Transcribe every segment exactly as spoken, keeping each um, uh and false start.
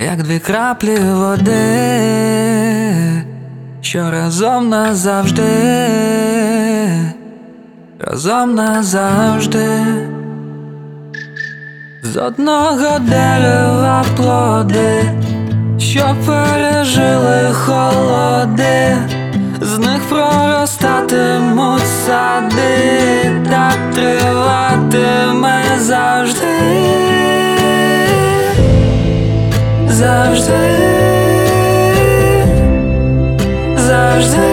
як дві краплі води, що разом назавжди, разом назавжди. З одного дерева плоди, що пережили холоди, з них проростатимуть сади, так триватиме завжди, завжди, завжди,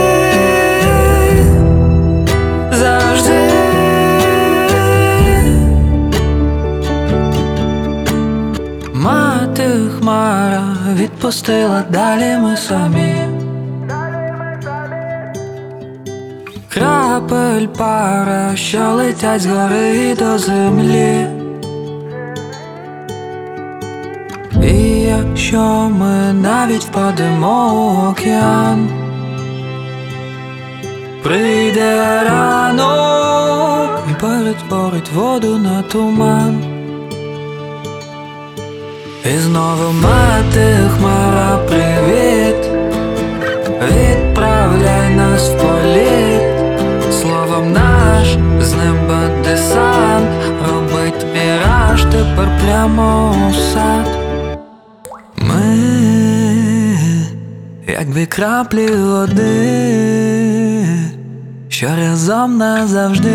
завжди. Мати хмара відпустила, далі ми самі. Крапель пара, що летять з гори до землі. І якщо ми навіть впадемо у океан, прийде ранок і перетворить воду на туман. І знову мати хмара, привіт, відправляй нас в політ. Словом наш з неба десант робить міраж тепер прямо у сад. Ми, як дві краплі води, що разом назавжди,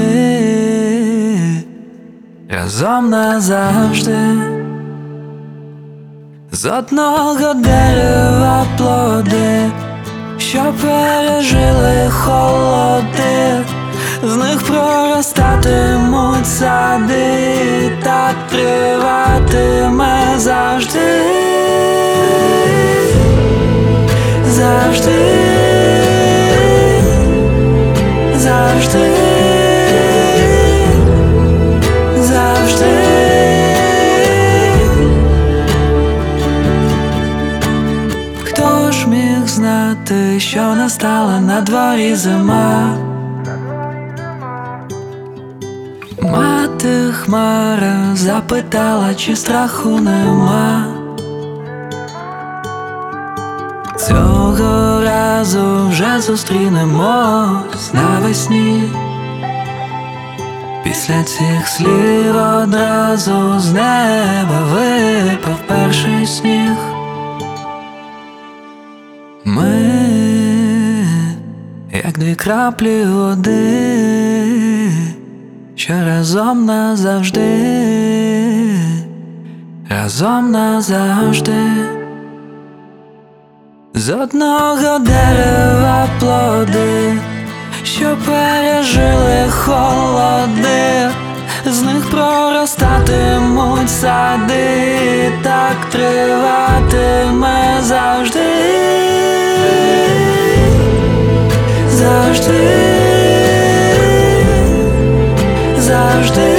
разом назавжди. З одного дерева плоди, що пережили холоди, з них проростатимуть сади, так триватиме завжди, завжди, завжди, завжди. Хто ж міг знати, що настала на дворі зима? Мати хмара запитала, чи страху нема. Цього разу вже зустрінемось навесні. Після цих слів одразу з неба випав перший сніг. Ми, як дві краплі води, що разом назавжди, разом назавжди. З одного дерева плоди, що пережили холоди, з них проростатимуть сади, так триватиме завжди, завжди, завжди.